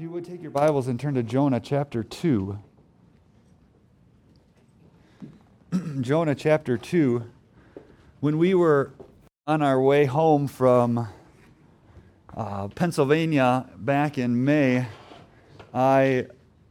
you would take your Bibles and turn to Jonah chapter 2. Jonah chapter 2. When we were on our way home from Pennsylvania back in May, I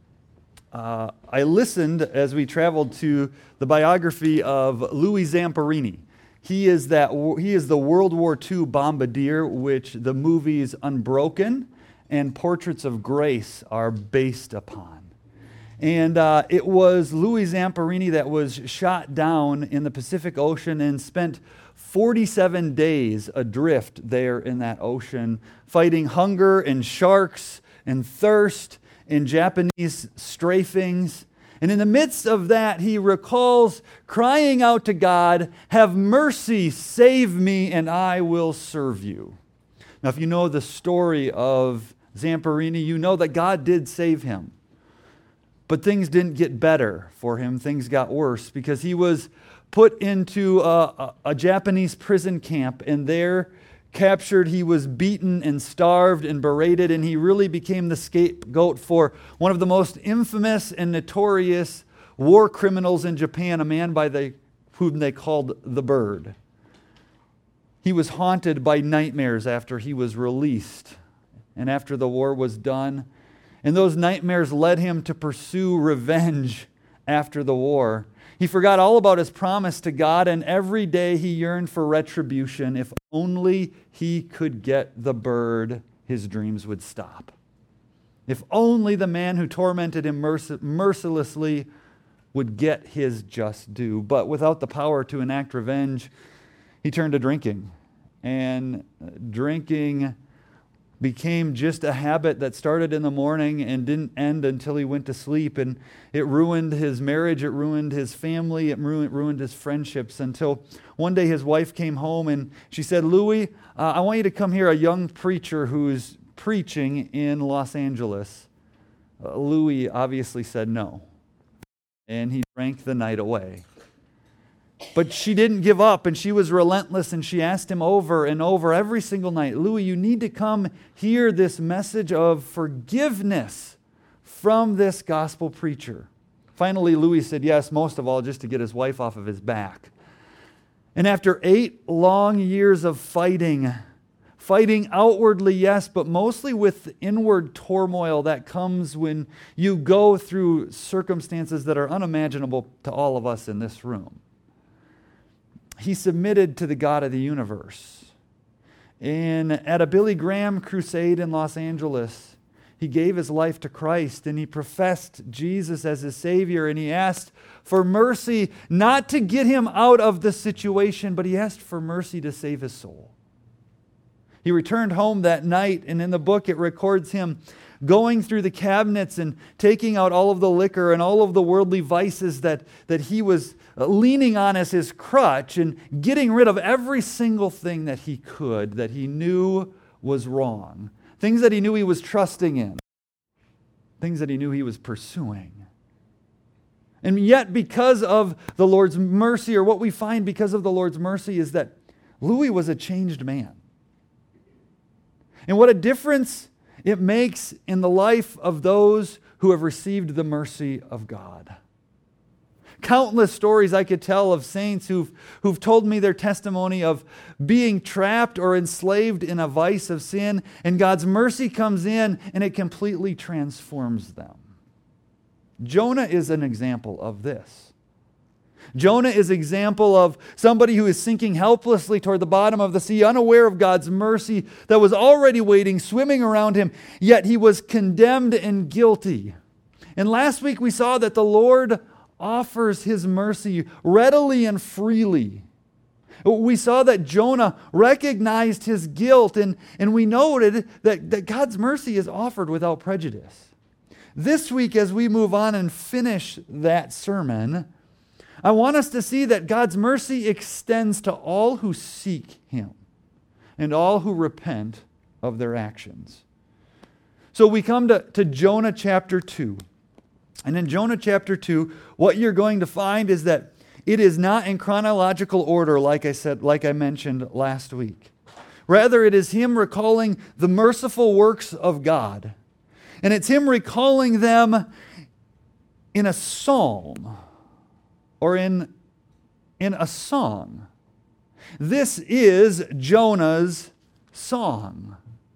listened as we traveled to the biography of Louis Zamperini. He is the World War II bombardier, which the movies Unbroken and Portraits of Grace are based upon. And it was Louis Zamperini that was shot down in the Pacific Ocean and spent 47 days adrift there in that ocean, fighting hunger and sharks and thirst and Japanese strafings. And in the midst of that, he recalls crying out to God, "Have mercy, save me, and I will serve you." Now, if you know the story of Zamperini, you know that God did save him. But things didn't get better for him. Things got worse because he was put into a Japanese prison camp, and there captured, he was beaten and starved and berated, and he really became the scapegoat for one of the most infamous and notorious war criminals in Japan, a man whom they called the Bird. He was haunted by nightmares after he was released and after the war was done. And those nightmares led him to pursue revenge after the war. He forgot all about his promise to God, and every day he yearned for retribution. If only he could get the Bird, his dreams would stop. If only the man who tormented him mercilessly would get his just due. But without the power to enact revenge, he turned to drinking. And drinking became just a habit that started in the morning and didn't end until he went to sleep. And it ruined his marriage, it ruined his family, it ruined his friendships, until one day his wife came home and she said, "Louis, I want you to come hear a young preacher who's preaching in Los Angeles." Louis obviously said no, and he drank the night away. But she didn't give up, and she was relentless, and she asked him over and over every single night, "Louis, you need to come hear this message of forgiveness from this gospel preacher." Finally, Louis said yes, most of all, just to get his wife off of his back. And after 8 long years of fighting outwardly, yes, but mostly with inward turmoil that comes when you go through circumstances that are unimaginable to all of us in this room, he submitted to the God of the universe. And at a Billy Graham crusade in Los Angeles, he gave his life to Christ, and he professed Jesus as his Savior, and he asked for mercy, not to get him out of the situation, but he asked for mercy to save his soul. He returned home that night, and in the book it records him going through the cabinets and taking out all of the liquor and all of the worldly vices that he was leaning on as his crutch, and getting rid of every single thing that he could, that he knew was wrong. Things that he knew he was trusting in. Things that he knew he was pursuing. And yet, because of the Lord's mercy, or what we find because of the Lord's mercy, is that Louis was a changed man. And what a difference it makes in the life of those who have received the mercy of God. Countless stories I could tell of saints who've told me their testimony of being trapped or enslaved in a vice of sin, and God's mercy comes in and it completely transforms them. Jonah is an example of this. Jonah is an example of somebody who is sinking helplessly toward the bottom of the sea, unaware of God's mercy that was already waiting, swimming around him, yet he was condemned and guilty. And last week we saw that the Lord offers his mercy readily and freely. We saw that Jonah recognized his guilt, and we noted that God's mercy is offered without prejudice. This week, as we move on and finish that sermon, I want us to see that God's mercy extends to all who seek him and all who repent of their actions. So we come to Jonah chapter 2. And in Jonah chapter 2, what you're going to find is that it is not in chronological order, like I mentioned last week. Rather, it is him recalling the merciful works of God. And it's him recalling them in a psalm or in a song. This is Jonah's song.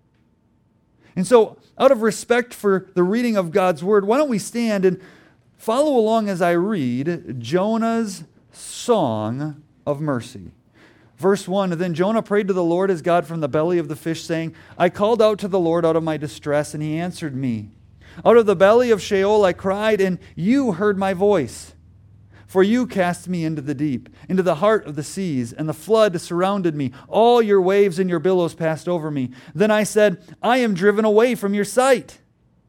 And so, out of respect for the reading of God's word, why don't we stand and follow along as I read Jonah's song of mercy. Verse 1, Then Jonah prayed to the Lord his God from the belly of the fish, saying, I called out to the Lord out of my distress, and he answered me. Out of the belly of Sheol I cried, and you heard my voice. For you cast me into the deep, into the heart of the seas, and the flood surrounded me. All your waves and your billows passed over me. Then I said, I am driven away from your sight.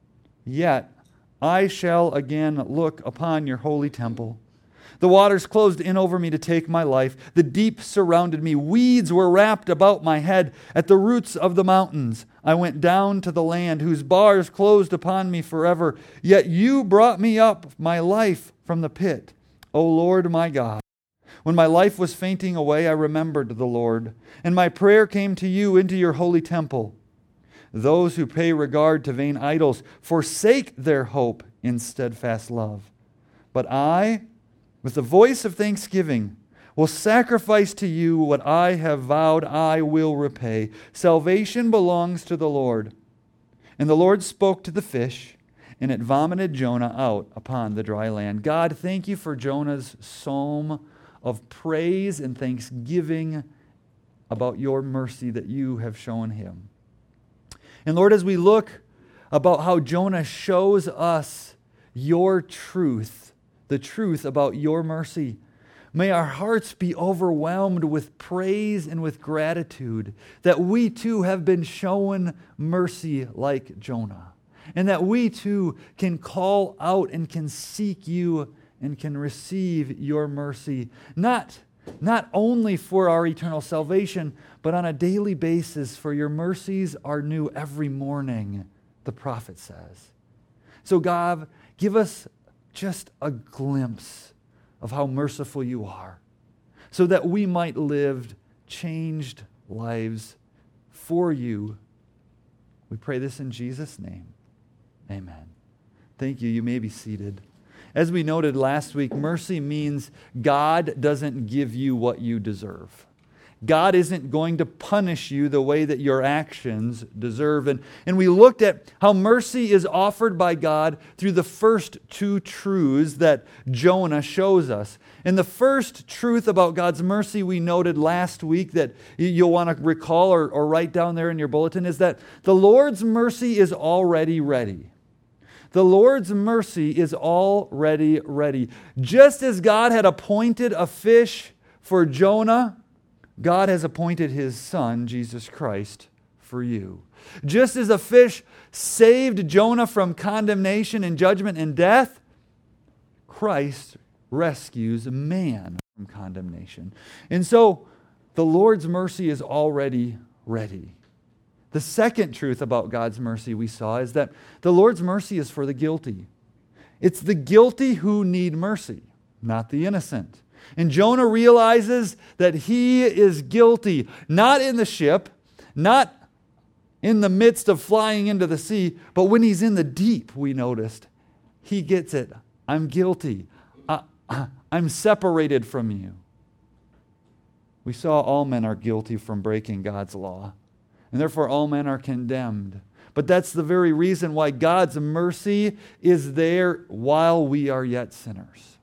Yet I shall again look upon your holy temple. The waters closed in over me to take my life. The deep surrounded me. Weeds were wrapped about my head. At the roots of the mountains I went down to the land, whose bars closed upon me forever. Yet you brought me up, my life, from the pit. O Lord my God, when my life was fainting away, I remembered the Lord, and my prayer came to you into your holy temple. Those who pay regard to vain idols forsake their hope in steadfast love. But I, with the voice of thanksgiving, will sacrifice to you what I have vowed I will repay. Salvation belongs to the Lord. And the Lord spoke to the fish, and it vomited Jonah out upon the dry land. God, thank you for Jonah's psalm of praise and thanksgiving about your mercy that you have shown him. And Lord, as we look about how Jonah shows us your truth, the truth about your mercy, may our hearts be overwhelmed with praise and with gratitude that we too have been shown mercy like Jonah. And that we too can call out and can seek you and can receive your mercy, not only for our eternal salvation, but on a daily basis, for your mercies are new every morning, the prophet says. So God, give us just a glimpse of how merciful you are, so that we might live changed lives for you. We pray this in Jesus' name. Amen. Thank you. You may be seated. As we noted last week, mercy means God doesn't give you what you deserve. God isn't going to punish you the way that your actions deserve. And we looked at how mercy is offered by God through the first two truths that Jonah shows us. And the first truth about God's mercy we noted last week that you'll want to recall or write down there in your bulletin is that the Lord's mercy is already ready. The Lord's mercy is already ready. Just as God had appointed a fish for Jonah, God has appointed his Son, Jesus Christ, for you. Just as a fish saved Jonah from condemnation and judgment and death, Christ rescues man from condemnation. And so, the Lord's mercy is already ready. The second truth about God's mercy we saw is that the Lord's mercy is for the guilty. It's the guilty who need mercy, not the innocent. And Jonah realizes that he is guilty, not in the ship, not in the midst of flying into the sea, but when he's in the deep, we noticed, he gets it. I'm guilty. I'm separated from you. We saw all men are guilty from breaking God's law. And therefore all men are condemned. But that's the very reason why God's mercy is there while we are yet sinners.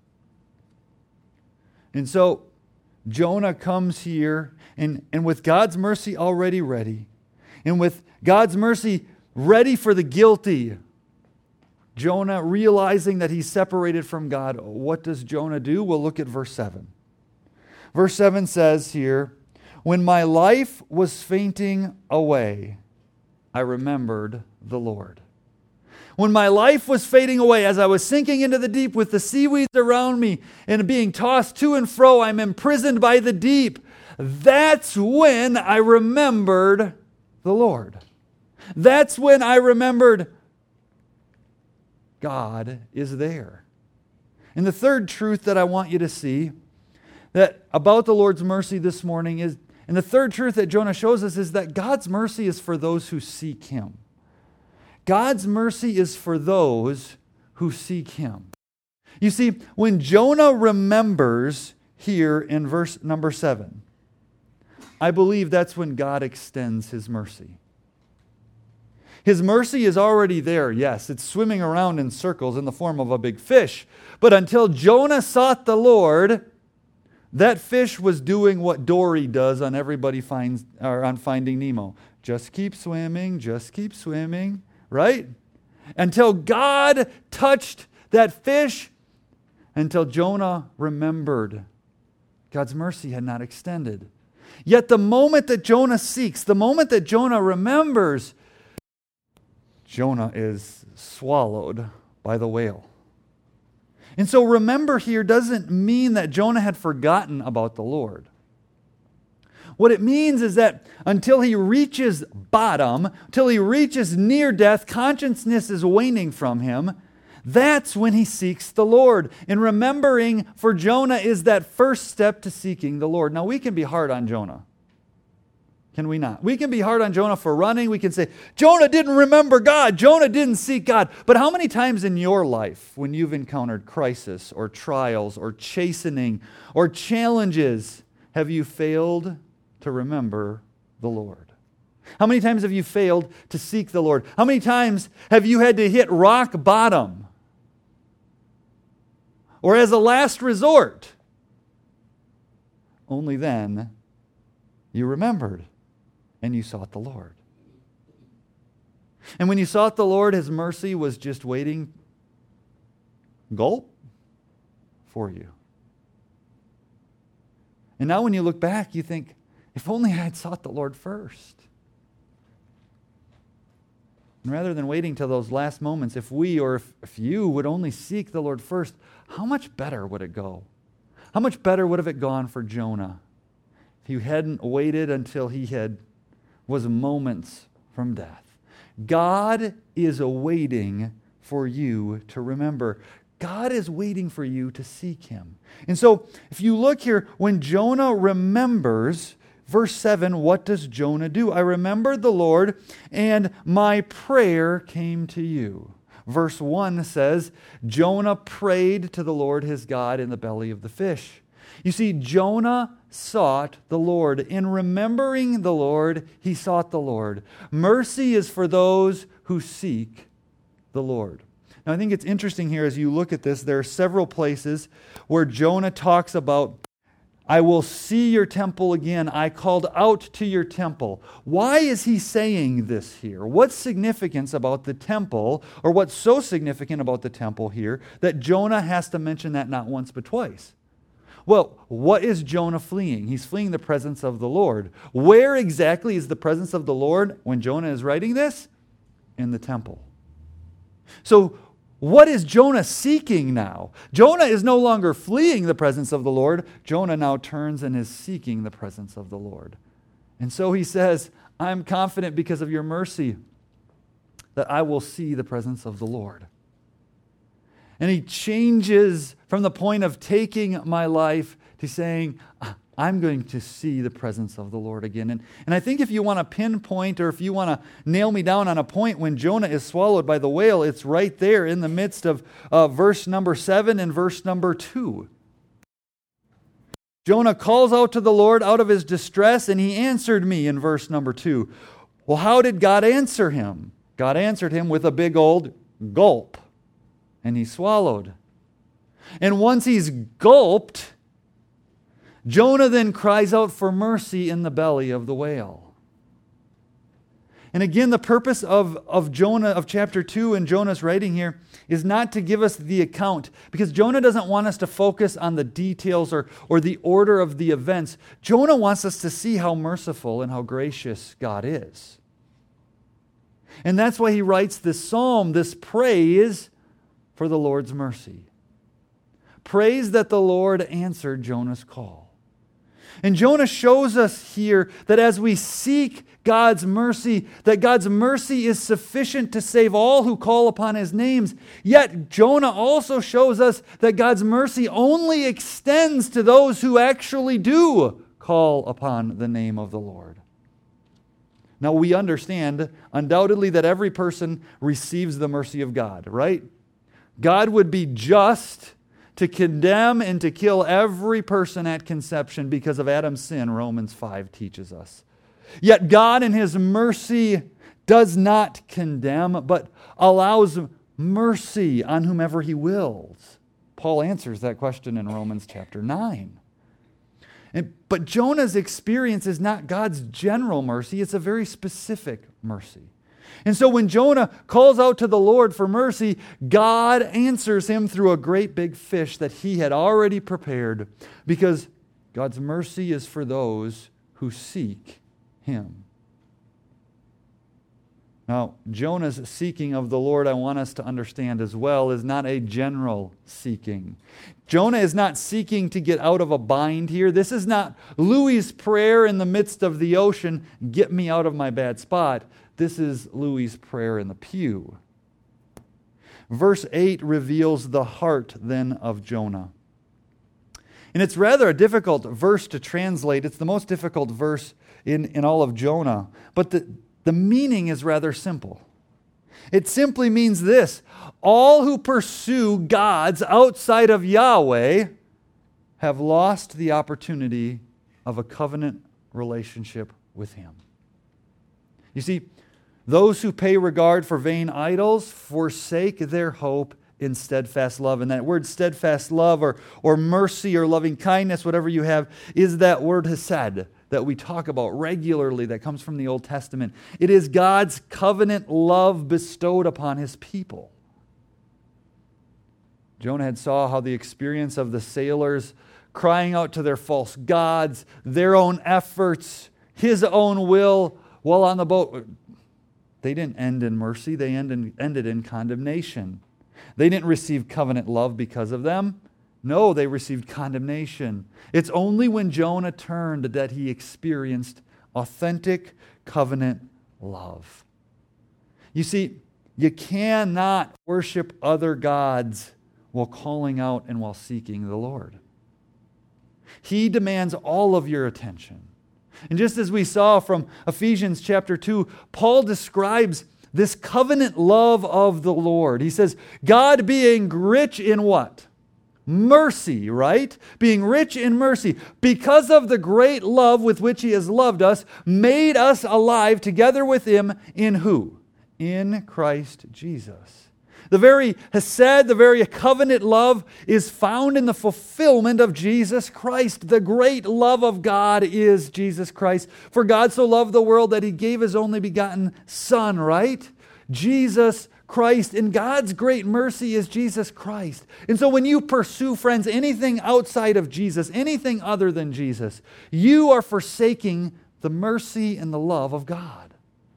And so Jonah comes here, and with God's mercy already ready, and with God's mercy ready for the guilty, Jonah realizing that he's separated from God, what does Jonah do? We'll look at verse 7. Verse 7 says here, when my life was fainting away, I remembered the Lord. When my life was fading away, as I was sinking into the deep with the seaweeds around me and being tossed to and fro, I'm imprisoned by the deep. That's when I remembered the Lord. That's when I remembered God is there. And the third truth that I want you to see that about the Lord's mercy this morning is, and the third truth that Jonah shows us is that God's mercy is for those who seek Him. God's mercy is for those who seek Him. You see, when Jonah remembers here in verse number 7, I believe that's when God extends His mercy. His mercy is already there, yes. It's swimming around in circles in the form of a big fish. But until Jonah sought the Lord, that fish was doing what Dory does on on Finding Nemo. Just keep swimming, right? Until God touched that fish, until Jonah remembered, God's mercy had not extended. Yet the moment that Jonah seeks, the moment that Jonah remembers, Jonah is swallowed by the whale. And so remember here doesn't mean that Jonah had forgotten about the Lord. What it means is that until he reaches bottom, until he reaches near death, consciousness is waning from him. That's when he seeks the Lord. And remembering for Jonah is that first step to seeking the Lord. Now we can be hard on Jonah. Can we not? We can be hard on Jonah for running. We can say, Jonah didn't remember God. Jonah didn't seek God. But how many times in your life, when you've encountered crisis or trials or chastening or challenges, have you failed to remember the Lord? How many times have you failed to seek the Lord? How many times have you had to hit rock bottom? Or as a last resort? Only then you remembered. And you sought the Lord. And when you sought the Lord, His mercy was just waiting, gulp, for you. And now when you look back, you think, if only I had sought the Lord first. And rather than waiting till those last moments, if we or if you would only seek the Lord first, how much better would it go? How much better would have it gone for Jonah if he hadn't waited until he was moments from death? God is awaiting for you to remember. God is waiting for you to seek Him. And so, if you look here, when Jonah remembers, verse 7, what does Jonah do? I remembered the Lord, and my prayer came to you. Verse 1 says, Jonah prayed to the Lord his God in the belly of the fish. You see, Jonah sought the Lord. In remembering the Lord, he sought the Lord. Mercy is for those who seek the Lord. Now, I think it's interesting here as you look at this, there are several places where Jonah talks about, I will see your temple again. I called out to your temple. Why is he saying this here? What's significance about the temple, or what's so significant about the temple here that Jonah has to mention that not once but twice? Well, what is Jonah fleeing? He's fleeing the presence of the Lord. Where exactly is the presence of the Lord when Jonah is writing this? In the temple. So, what is Jonah seeking now? Jonah is no longer fleeing the presence of the Lord. Jonah now turns and is seeking the presence of the Lord. And so he says, I'm confident because of your mercy that I will see the presence of the Lord. And he changes from the point of taking my life to saying, I'm going to see the presence of the Lord again. And I think if you want to pinpoint, or if you want to nail me down on a point when Jonah is swallowed by the whale, it's right there in the midst of verse number 7 and verse number 2. Jonah calls out to the Lord out of his distress, and he answered me in verse number 2. Well, how did God answer him? God answered him with a big old gulp. And he swallowed. And once he's gulped, Jonah then cries out for mercy in the belly of the whale. And again, the purpose of Jonah, of chapter 2 and Jonah's writing here, is not to give us the account, because Jonah doesn't want us to focus on the details or the order of the events. Jonah wants us to see how merciful and how gracious God is. And that's why he writes this psalm, this praise for the Lord's mercy. Praise that the Lord answered Jonah's call. And Jonah shows us here that as we seek God's mercy, that God's mercy is sufficient to save all who call upon His names. Yet Jonah also shows us that God's mercy only extends to those who actually do call upon the name of the Lord. Now we understand undoubtedly that every person receives the mercy of God, right? God would be just to condemn and to kill every person at conception because of Adam's sin, Romans 5 teaches us. Yet God in His mercy does not condemn, but allows mercy on whomever He wills. Paul answers that question in Romans chapter 9. But Jonah's experience is not God's general mercy, it's a very specific mercy. And so when Jonah calls out to the Lord for mercy, God answers him through a great big fish that He had already prepared, because God's mercy is for those who seek Him. Now, Jonah's seeking of the Lord, I want us to understand as well, is not a general seeking. Jonah is not seeking to get out of a bind here. This is not Louis' prayer in the midst of the ocean, get me out of my bad spot. This is Louis' prayer in the pew. Verse 8 reveals the heart then of Jonah. And it's rather a difficult verse to translate. It's the most difficult verse in all of Jonah. But the meaning is rather simple. It simply means this: all who pursue gods outside of Yahweh have lost the opportunity of a covenant relationship with Him. You see, those who pay regard for vain idols forsake their hope in steadfast love. And that word steadfast love or mercy or loving kindness, whatever you have, is that word hesed that we talk about regularly that comes from the Old Testament. It is God's covenant love bestowed upon His people. Jonah had saw how the experience of the sailors crying out to their false gods, their own efforts, his own will while on the boat, they didn't end in mercy, they ended in condemnation. They didn't receive covenant love because of them. No, they received condemnation. It's only when Jonah turned that he experienced authentic covenant love. You see, you cannot worship other gods while calling out and while seeking the Lord. He demands all of your attention. And just as we saw from Ephesians chapter 2, Paul describes this covenant love of the Lord. He says, God being rich in what? Mercy, right? Being rich in mercy, because of the great love with which He has loved us, made us alive together with Him in who? In Christ Jesus. The very hesed, the very covenant love is found in the fulfillment of Jesus Christ. The great love of God is Jesus Christ. For God so loved the world that He gave His only begotten Son, right? Jesus Christ. And God's great mercy is Jesus Christ. And so when you pursue, friends, anything outside of Jesus, anything other than Jesus, you are forsaking the mercy and the love of God.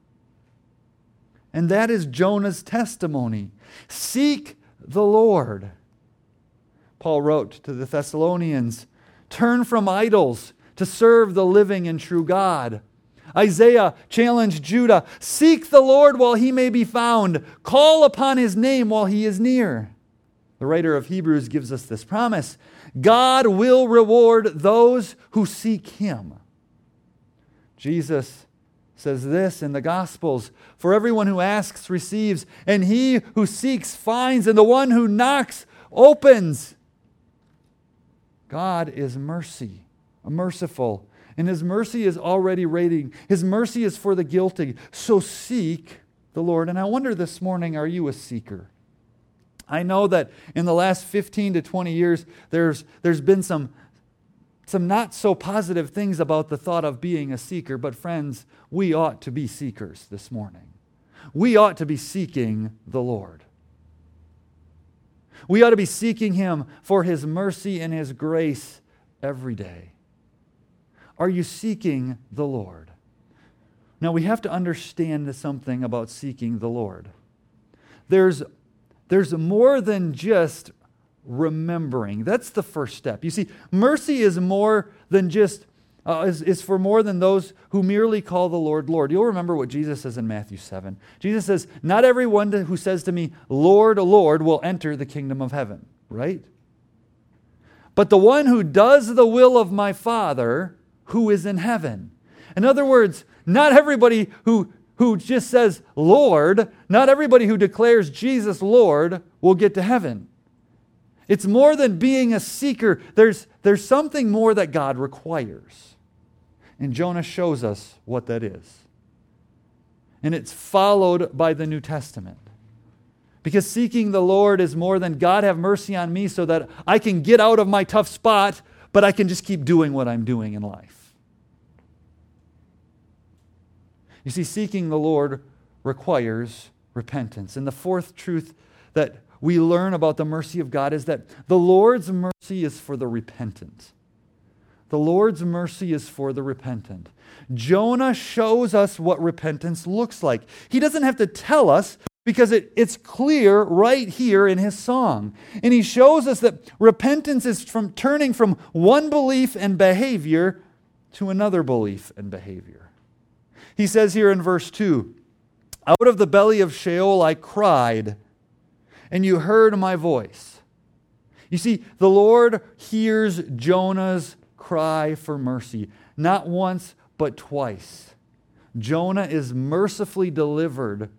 And that is Jonah's testimony. Seek the Lord. Paul wrote to the Thessalonians, turn from idols to serve the living and true God. Isaiah challenged Judah, seek the Lord while He may be found. Call upon His name while He is near. The writer of Hebrews gives us this promise. God will reward those who seek Him. Jesus says this in the Gospels, for everyone who asks receives, and he who seeks finds, and the one who knocks opens. God is merciful, and His mercy is already reigning. His mercy is for the guilty. So seek the Lord. And I wonder this morning, are you a seeker? I know that in the last 15 to 20 years, there's been some not so positive things about the thought of being a seeker, but friends, we ought to be seekers this morning. We ought to be seeking the Lord. We ought to be seeking Him for His mercy and His grace every day. Are you seeking the Lord? Now we have to understand something about seeking the Lord. There's more than just remembering. That's the first step. You see, mercy is more than just, is for more than those who merely call the Lord, Lord. You'll remember what Jesus says in Matthew 7. Jesus says, not everyone who says to me, Lord, Lord, will enter the kingdom of heaven, right? But the one who does the will of my Father who is in heaven. In other words, not everybody who just says Lord, not everybody who declares Jesus Lord will get to heaven. It's more than being a seeker. There's something more that God requires. And Jonah shows us what that is. And it's followed by the New Testament. Because seeking the Lord is more than God have mercy on me so that I can get out of my tough spot, but I can just keep doing what I'm doing in life. You see, seeking the Lord requires repentance. And the fourth truth that we learn about the mercy of God is that the Lord's mercy is for the repentant. The Lord's mercy is for the repentant. Jonah shows us what repentance looks like. He doesn't have to tell us because it's clear right here in his song. And he shows us that repentance is from turning from one belief and behavior to another belief and behavior. He says here in verse 2, "Out of the belly of Sheol I cried, and you heard my voice." You see, the Lord hears Jonah's cry for mercy, not once, but twice. Jonah is mercifully delivered.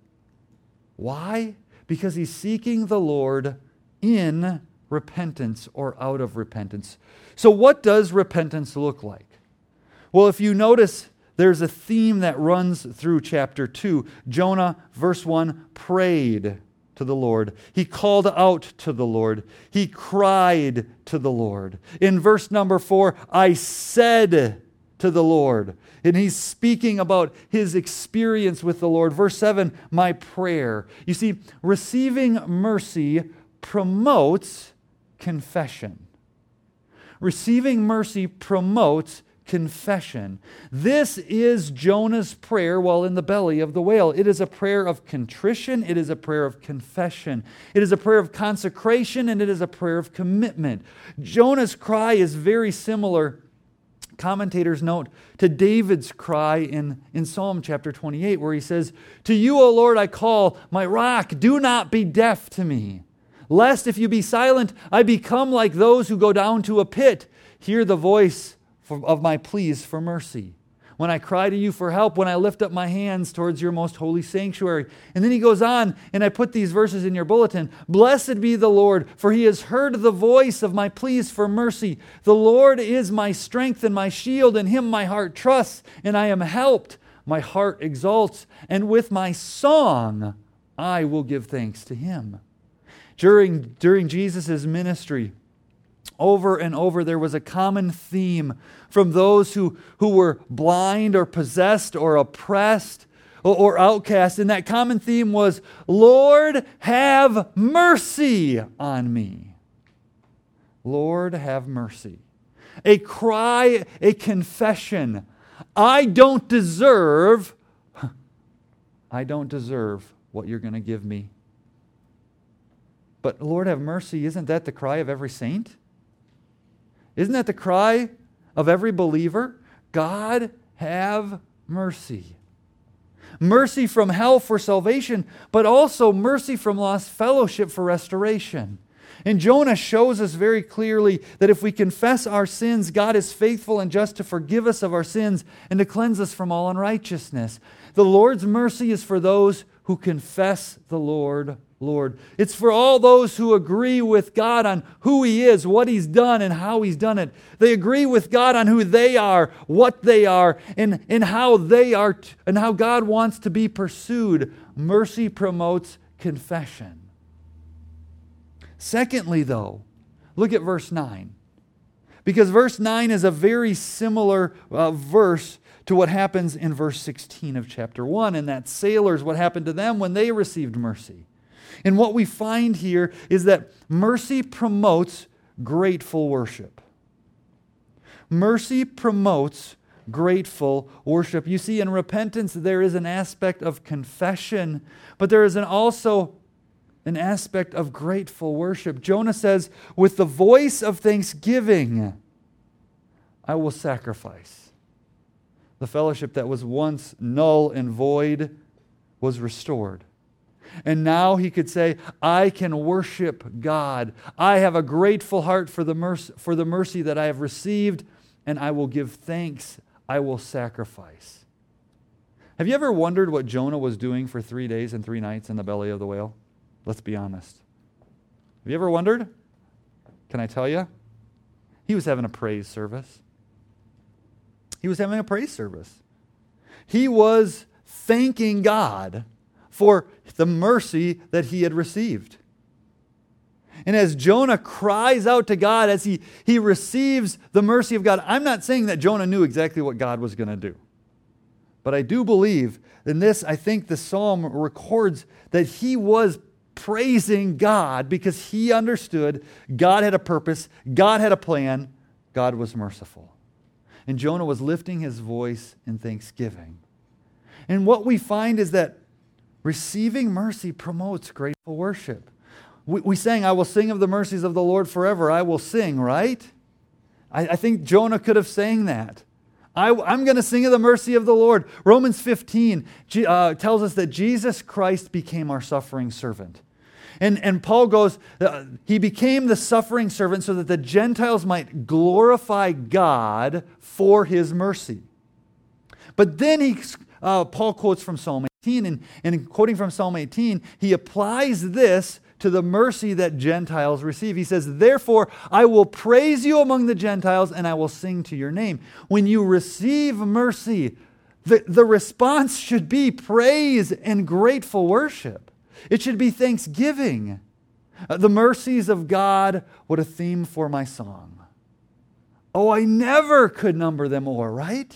Why? Because he's seeking the Lord in repentance or out of repentance. So what does repentance look like? Well, if you notice, there's a theme that runs through chapter 2. Jonah, verse 1, prayed to the Lord. He called out to the Lord. He cried to the Lord. In verse number 4, I said to the Lord. And he's speaking about his experience with the Lord. Verse 7, my prayer. You see, receiving mercy promotes confession. Receiving mercy promotes confession. This is Jonah's prayer while in the belly of the whale. It is a prayer of contrition. It is a prayer of confession. It is a prayer of consecration, and it is a prayer of commitment. Jonah's cry is very similar, commentators note, to David's cry in Psalm chapter 28, where he says, "To you, O Lord, I call, my rock, do not be deaf to me. Lest if you be silent, I become like those who go down to a pit. Hear the voice of my pleas for mercy. When I cry to you for help, when I lift up my hands towards your most holy sanctuary." And then he goes on, and I put these verses in your bulletin. "Blessed be the Lord, for he has heard the voice of my pleas for mercy. The Lord is my strength and my shield, in him my heart trusts, and I am helped. My heart exalts, and with my song I will give thanks to him." During Jesus' ministry, over and over, there was a common theme from those who were blind or possessed or oppressed or outcast. And that common theme was, "Lord, have mercy on me." Lord, have mercy. A cry, a confession. I don't deserve what you're going to give me. But Lord, have mercy. Isn't that the cry of every saint? Isn't that the cry of every believer? God, have mercy. Mercy from hell for salvation, but also mercy from lost fellowship for restoration. And Jonah shows us very clearly that if we confess our sins, God is faithful and just to forgive us of our sins and to cleanse us from all unrighteousness. The Lord's mercy is for those who confess the Lord, Lord. It's for all those who agree with God on who He is, what He's done, and how He's done it. They agree with God on who they are, what they are, and how they are, and how God wants to be pursued. Mercy promotes confession. Secondly, though, look at verse 9. Because verse 9 is a very similar verse to what happens in verse 16 of chapter 1. And that sailors, what happened to them when they received mercy. And what we find here is that mercy promotes grateful worship. Mercy promotes grateful worship. You see, in repentance, there is an aspect of confession, but there is also an aspect of grateful worship. Jonah says, with the voice of thanksgiving, I will sacrifice. The fellowship that was once null and void was restored. And now he could say, I can worship God. I have a grateful heart for the mercy that I have received, and I will give thanks. I will sacrifice. Have you ever wondered what Jonah was doing for 3 days and 3 nights in the belly of the whale? Let's be honest. Have you ever wondered? Can I tell you? He was having a praise service. He was having a praise service. He was thanking God for the mercy that he had received. And as Jonah cries out to God, as he receives the mercy of God, I'm not saying that Jonah knew exactly what God was going to do. But I do believe in this, I think the psalm records that he was praising God because he understood God had a purpose, God had a plan, God was merciful. And Jonah was lifting his voice in thanksgiving. And what we find is that receiving mercy promotes grateful worship. We sang, I will sing of the mercies of the Lord forever. I will sing, right? I think Jonah could have sang that. I'm going to sing of the mercy of the Lord. Romans 15 tells us that Jesus Christ became our suffering servant. And Paul goes, he became the suffering servant so that the Gentiles might glorify God for his mercy. But then Paul quotes from Psalm 18, and quoting from Psalm 18, he applies this to the mercy that Gentiles receive. He says, therefore, I will praise you among the Gentiles, and I will sing to your name. When you receive mercy, the response should be praise and grateful worship. It should be thanksgiving. The mercies of God, what a theme for my song. Oh, I never could number them all, right?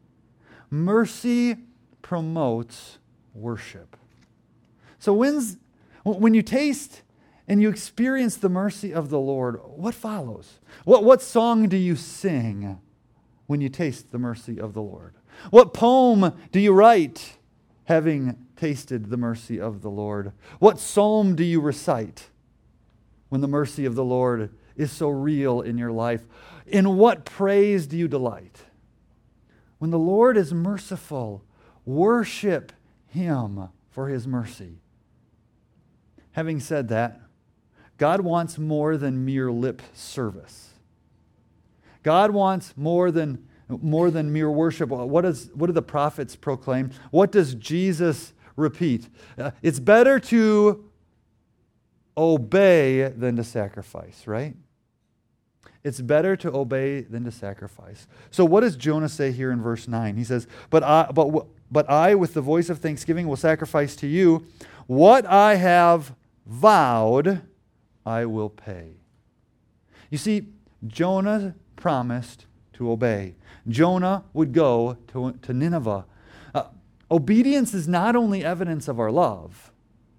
Mercy promotes worship. So when you taste and you experience the mercy of the Lord, what follows? What song do you sing when you taste the mercy of the Lord? What poem do you write having tasted the mercy of the Lord? What psalm do you recite when the mercy of the Lord is so real in your life? In what praise do you delight? When the Lord is merciful, worship Him for His mercy. Having said that, God wants more than mere lip service. God wants more than mere worship. What do the prophets proclaim? What does Jesus repeat? It's better to obey than to sacrifice, right? It's better to obey than to sacrifice. So what does Jonah say here in verse 9? He says, But I, with the voice of thanksgiving, will sacrifice to you. What I have vowed, I will pay. You see, Jonah promised to obey. Jonah would go to Nineveh. Obedience is not only evidence of our love,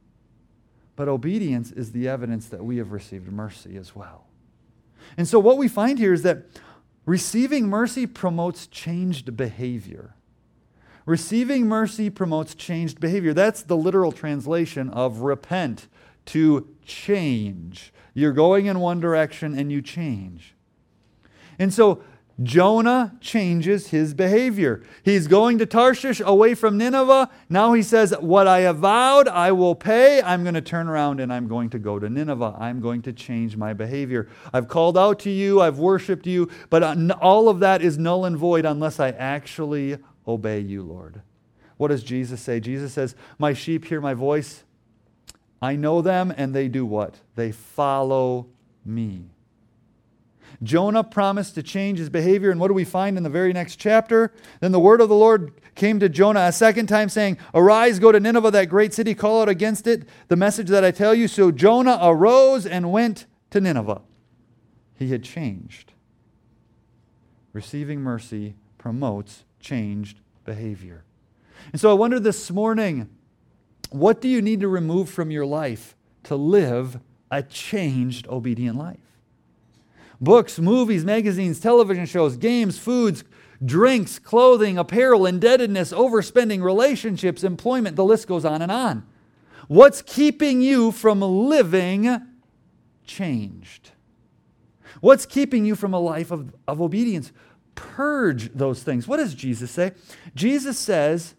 but obedience is the evidence that we have received mercy as well. And so what we find here is that receiving mercy promotes changed behavior. Receiving mercy promotes changed behavior. That's the literal translation of repent, to change. You're going in one direction and you change. And so Jonah changes his behavior. He's going to Tarshish away from Nineveh. Now he says, what I have vowed, I will pay. I'm going to turn around and I'm going to go to Nineveh. I'm going to change my behavior. I've called out to you. I've worshiped you. But all of that is null and void unless I actually obey you, Lord. What does Jesus say? Jesus says, my sheep hear my voice. I know them, and they do what? They follow me. Jonah promised to change his behavior, and what do we find in the very next chapter? Then the word of the Lord came to Jonah a second time, saying, arise, go to Nineveh, that great city, call out against it the message that I tell you. So Jonah arose and went to Nineveh. He had changed. Receiving mercy promotes changed behavior. And so I wonder this morning, what do you need to remove from your life to live a changed, obedient life? Books, movies, magazines, television shows, games, foods, drinks, clothing, apparel, indebtedness, overspending, relationships, employment, the list goes on and on. What's keeping you from living changed? What's keeping you from a life of obedience? Purge those things. What does Jesus say? Jesus says,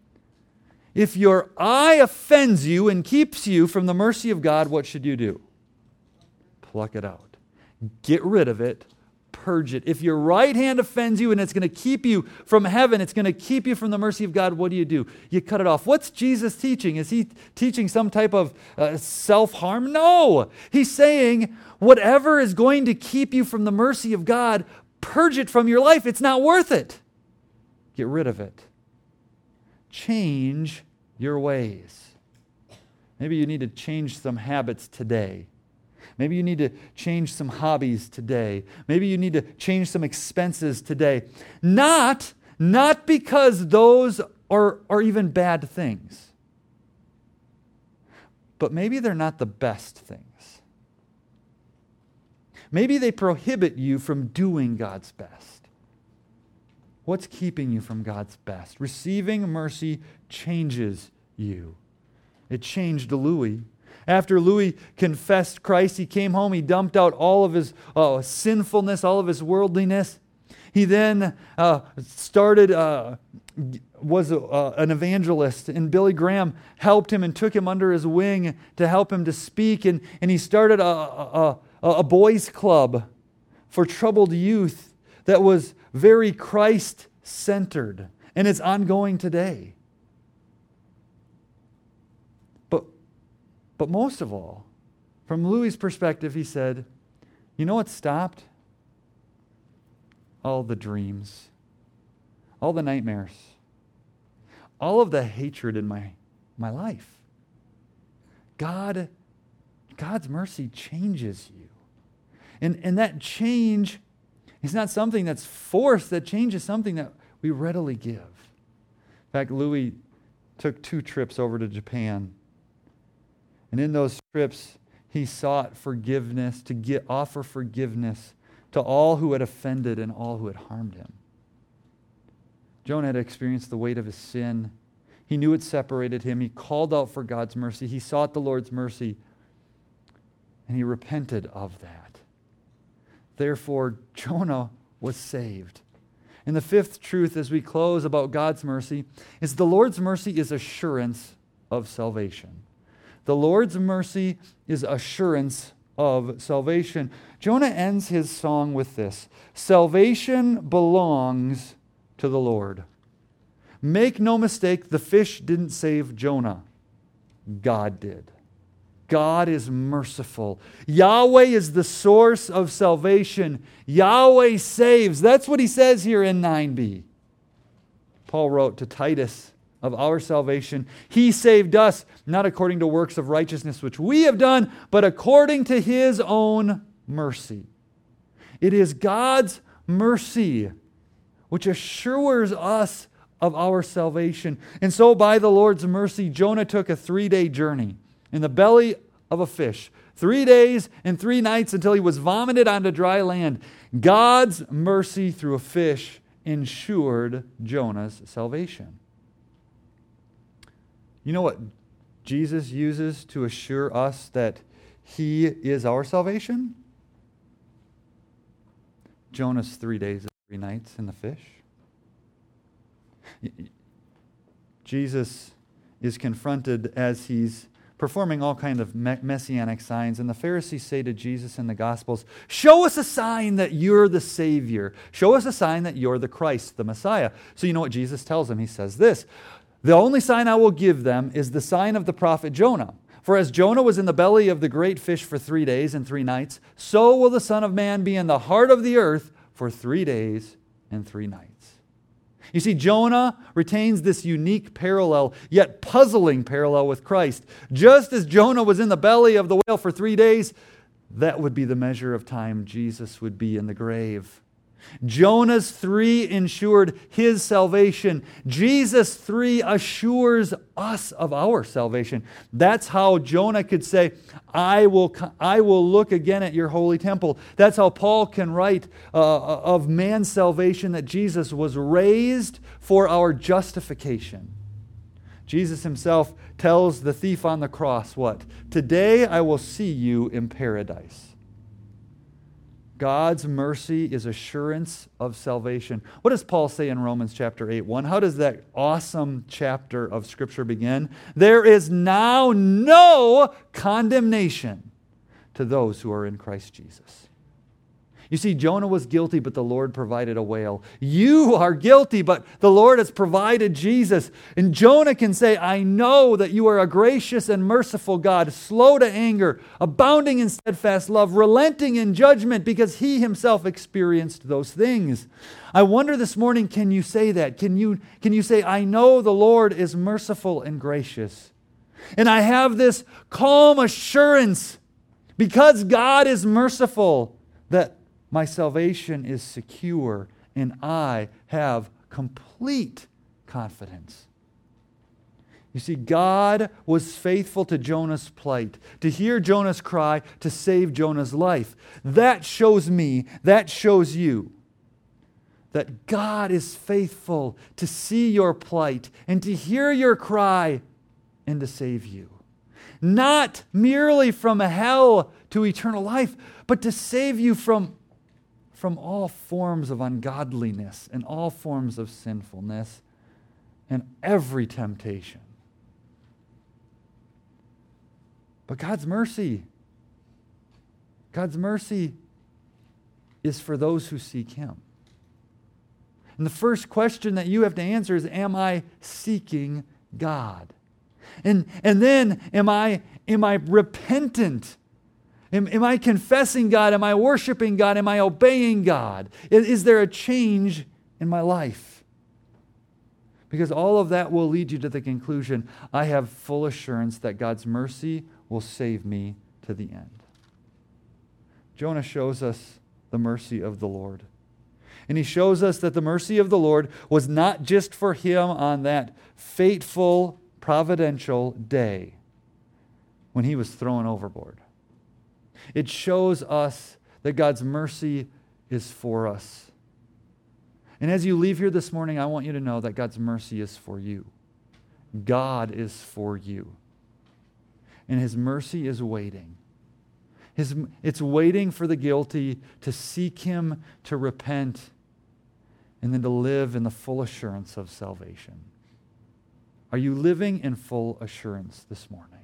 if your eye offends you and keeps you from the mercy of God, what should you do? Pluck it out. Get rid of it. purge it. If your right hand offends you and it's going to keep you from heaven, it's going to keep you from the mercy of God, what do? You cut it off. What's Jesus teaching? Is he teaching some type of self-harm? No. He's saying whatever is going to keep you from the mercy of God, purge it from your life. It's not worth it. Get rid of it. Change your ways. Maybe you need to change some habits today. Maybe you need to change some hobbies today. Maybe you need to change some expenses today. Not because those are even bad things, but maybe they're not the best things. Maybe they prohibit you from doing God's best. What's keeping you from God's best? Receiving mercy changes you. It changed Louis. After Louis confessed Christ, he came home, he dumped out all of his sinfulness, all of his worldliness. He then was an evangelist, and Billy Graham helped him and took him under his wing to help him to speak, and he started a boys' club for troubled youth that was very Christ-centered, and it's ongoing today. But most of all, from Louis' perspective, he said, you know what stopped? All the dreams, all the nightmares, all of the hatred in my life. God's mercy changes you. And that change is not something that's forced. That change is something that we readily give. In fact, Louis took 2 trips over to Japan. And in those trips, he sought forgiveness, to offer forgiveness to all who had offended and all who had harmed him. Jonah had experienced the weight of his sin. He knew it separated him. He called out for God's mercy. He sought the Lord's mercy, and he repented of that. Therefore, Jonah was saved. And the 5th truth as we close about God's mercy is the Lord's mercy is assurance of salvation. The Lord's mercy is assurance of salvation. Jonah ends his song with this: salvation belongs to the Lord. Make no mistake, the fish didn't save Jonah. God did. God is merciful. Yahweh is the source of salvation. Yahweh saves. That's what he says here in 9b. Paul wrote to Titus of our salvation, he saved us, not according to works of righteousness which we have done, but according to his own mercy. It is God's mercy which assures us of our salvation. And so by the Lord's mercy, Jonah took a 3-day journey in the belly of a fish. 3 days and 3 nights until he was vomited onto dry land. God's mercy through a fish ensured Jonah's salvation. You know what Jesus uses to assure us that he is our salvation? Jonah's 3 days and 3 nights in the fish. Jesus is confronted as he's performing all kinds of messianic signs, and the Pharisees say to Jesus in the Gospels, show us a sign that you're the Savior. Show us a sign that you're the Christ, the Messiah. So you know what Jesus tells them? He says this: the only sign I will give them is the sign of the prophet Jonah. For as Jonah was in the belly of the great fish for 3 days and 3 nights, so will the Son of Man be in the heart of the earth for 3 days and 3 nights. You see, Jonah retains this unique parallel, yet puzzling parallel with Christ. Just as Jonah was in the belly of the whale for 3 days, that would be the measure of time Jesus would be in the grave. Jonah's 3 ensured his salvation. Jesus' 3 assures us of our salvation. That's how Jonah could say, I will look again at your holy temple. That's how Paul can write of man's salvation, that Jesus was raised for our justification. Jesus himself tells the thief on the cross what? Today I will see you in paradise. God's mercy is assurance of salvation. What does Paul say in Romans chapter 8:1? How does that awesome chapter of Scripture begin? There is now no condemnation to those who are in Christ Jesus. You see, Jonah was guilty, but the Lord provided a whale. You are guilty, but the Lord has provided Jesus. And Jonah can say, I know that you are a gracious and merciful God, slow to anger, abounding in steadfast love, relenting in judgment, because he himself experienced those things. I wonder this morning, can you say that? Can you say, I know the Lord is merciful and gracious, and I have this calm assurance because God is merciful that my salvation is secure, and I have complete confidence. You see, God was faithful to Jonah's plight, to hear Jonah's cry, to save Jonah's life. That shows me, that shows you, that God is faithful to see your plight and to hear your cry and to save you. Not merely from hell to eternal life, but to save you from all forms of ungodliness and all forms of sinfulness and every temptation. But God's mercy is for those who seek Him. And the first question that you have to answer is, am I seeking God? And then, am I repentant? Am I confessing God? Am I worshiping God? Am I obeying God? Is there a change in my life? Because all of that will lead you to the conclusion, I have full assurance that God's mercy will save me to the end. Jonah shows us the mercy of the Lord. And he shows us that the mercy of the Lord was not just for him on that fateful, providential day when he was thrown overboard. It shows us that God's mercy is for us. And as you leave here this morning, I want you to know that God's mercy is for you. God is for you. And His mercy is waiting. It's waiting for the guilty to seek Him, to repent, and then to live in the full assurance of salvation. Are you living in full assurance this morning?